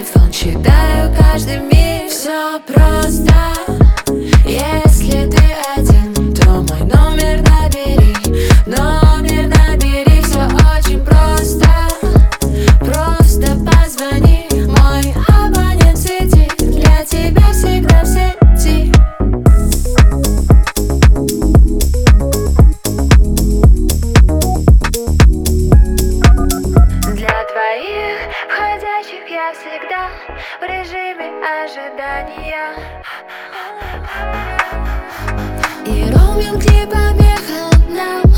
телефон, читаю каждый миг. Все просто, если ты один, то мой номер набери. Номер набери, все очень просто. Просто позвони, мой абонент сидит для тебя всегда в сети. Для твоих входящих я всегда в режиме ожидания. И роуминг не помеха нам.